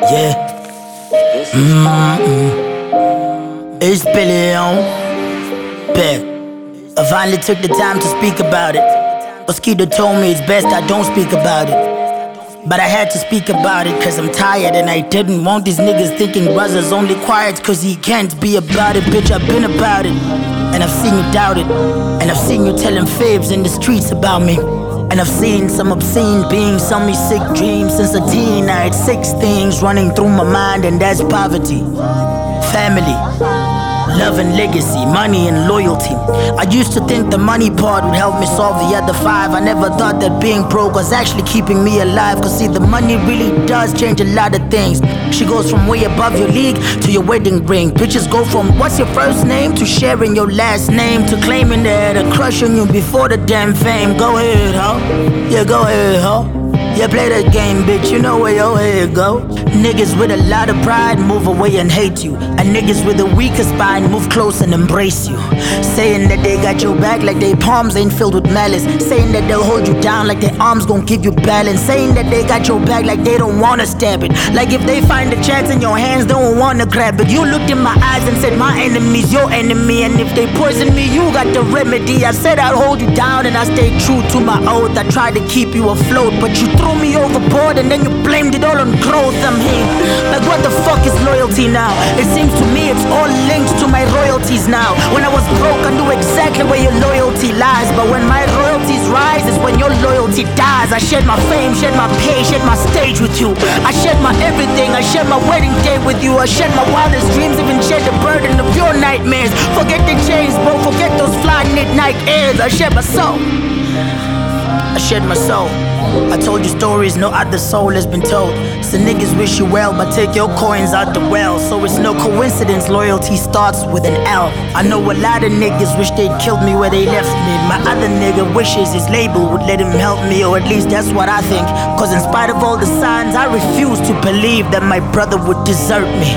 Yeah. It's Billy on back. I finally took the time to speak about it. Mosquito told me it's best I don't speak about it, but I had to speak about it cause I'm tired. And I didn't want these niggas thinking brother's only quiet cause he can't be about it. Bitch, I've been about it, and I've seen you doubt it, and I've seen you telling fibs in the streets about me. And I've seen some obscene beings, some me sick dreams. Since a teen I had 6 things running through my mind, and that's poverty, family, love and legacy, money and loyalty. I used to think the money part would help me solve the other 5. I never thought that being broke was actually keeping me alive. Cause see, the money really does change a lot of things. She goes from way above your league to your wedding ring. Bitches go from what's your first name to sharing your last name to claiming they had a crush on you before the damn fame. Go ahead, huh? Yeah, go ahead, huh? Yeah, play that game, bitch, you know where your head go. Niggas with a lot of pride move away and hate you, and niggas with a weaker spine move close and embrace you. Saying that they got your back like their palms ain't filled with malice. Saying that they'll hold you down like their arms gon' give you balance. Saying that they got your back like they don't wanna stab it. Like if they find a chance in your hands, they don't wanna grab it. You looked in my eyes and said my enemy's your enemy, and if they poison me, you got the remedy. I said I'd hold you down and I stayed true to my oath. I tried to keep you afloat, but you threw me overboard and then you blamed it all on growth. I'm here, like what the fuck is loyalty now? It seems to me it's all linked to my royalties now. When I was broke I knew exactly where your loyalty lies, but when my royalties rise is when your loyalty dies. I shared my fame, shared my pay, shared my stage with you. I shared my everything, I shared my wedding day with you. I shared my wildest dreams, even shared the burden of your nightmares. Forget the chains, bro, forget those fly midnight airs. I shared my soul, I shared my soul. I told you stories no other soul has been told. So niggas wish you well, but take your coins out the well. So it's no coincidence loyalty starts with an L. I know a lot of niggas wish they'd killed me where they left me. My other nigga wishes his label would let him help me, or at least that's what I think. Cause in spite of all the signs, I refuse to believe that my brother would desert me.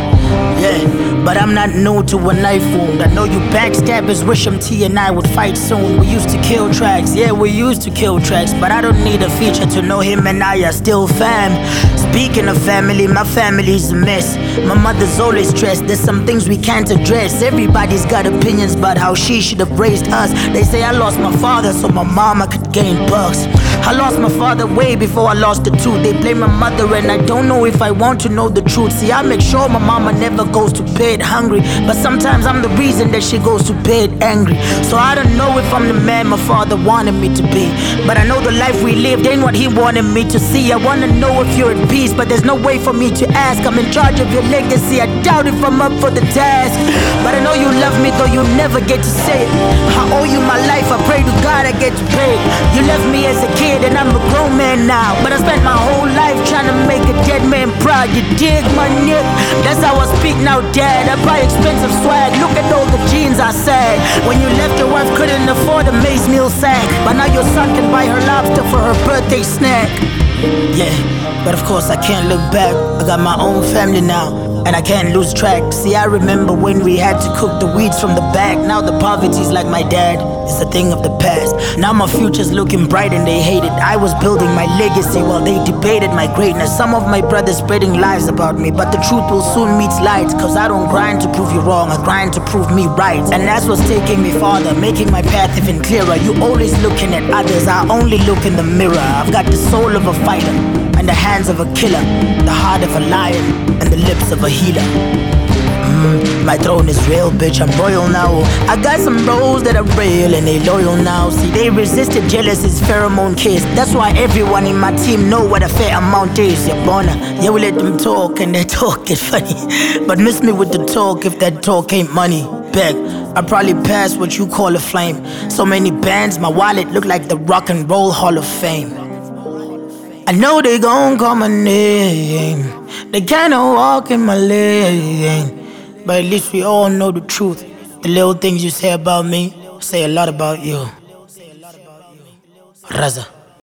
Yeah, but I'm not new to a knife wound. I know you backstabbers wish T and I would fight soon. We used to kill tracks, yeah, we used to kill tracks, but I don't need a feature to know him and I are still fam. Speaking of family, my family's a mess. My mother's always stressed, there's some things we can't address. Everybody's got opinions about how she should have raised us. They say I lost my father so my mama could gain bucks. I lost my father way before I lost the tooth. They blame my mother and I don't know if I want to know the truth. See, I make sure my mama never goes to bed hungry, but sometimes I'm the reason that she goes to bed angry. So I don't know if I'm the man my father wanted me to be, but I know the life we lived ain't what he wanted me to see. I wanna know if you're at peace, but there's no way for me to ask. I'm in charge of your legacy, I doubt if I'm up for the task. But I know you love me though you never get to say it. I owe you my life, I pray to God I get to pay it. You left me as a kid and I'm a grown man now, but I spent my whole life trying to make a dead man proud. You dig my nigga? That's how I speak now, dad. I buy expensive swag, look at all the jeans I sag. When you left your wife couldn't afford a Mace meal sack, but now your son can buy her lobster for her birthday snack. Yeah, but of course I can't look back. I got my own family now, and I can't lose track. See, I remember when we had to cook the weeds from the back. Now the poverty's like my dad, it's a thing of the past. Now my future's looking bright and they hate it. I was building my legacy while they debated my greatness. Some of my brothers spreading lies about me, but the truth will soon meet light. Cause I don't grind to prove you wrong, I grind to prove me right. And that's what's taking me farther, making my path even clearer. You always looking at others, I only look in the mirror. I've got the soul of a fighter, and the hands of a killer, the heart of a lion, and the lips of a healer. My throne is real, bitch, I'm royal now. I got some bros that are real and they loyal now. See, they resisted jealousy's pheromone kiss. That's why everyone in my team know what a fair amount is. Yeah, bona, yeah, we let them talk and their talk get funny, but miss me with the talk if that talk ain't money. Back, I probably pass what you call a flame. So many bands, my wallet look like the Rock and Roll Hall of Fame. I know they gon' call my name, they kinda walk in my lane, but at least we all know the truth. The little things you say about me say a lot about you. Raza.